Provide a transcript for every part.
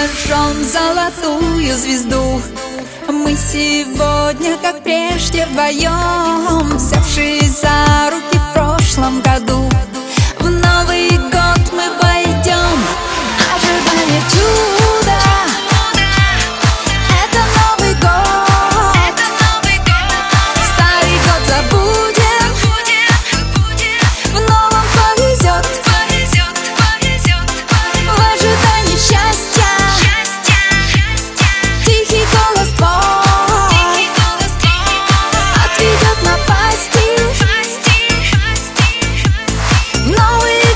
зажжем золотую звезду. Мы сегодня, как прежде, вдвоем, взявшись за руки в прошлом году. В Новый год мы войдем, ожидание чуда. Это Новый год, старый год забудем, в новом повезет, в ожидании счастья. Тихий голос твой отведет напасти. В Новый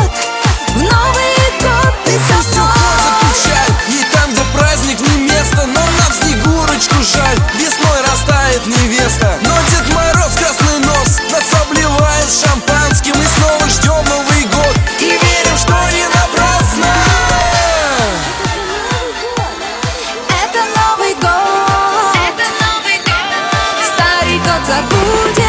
год ты со мной. Не там, где праздник, не место, но нам Снегурочку жаль. Весной растает невеста, но Дед Мороз красный нос нас обливает шампанским. И снова ждем Новый год и верим, что не напрасно. Это Новый год, старый год забудем.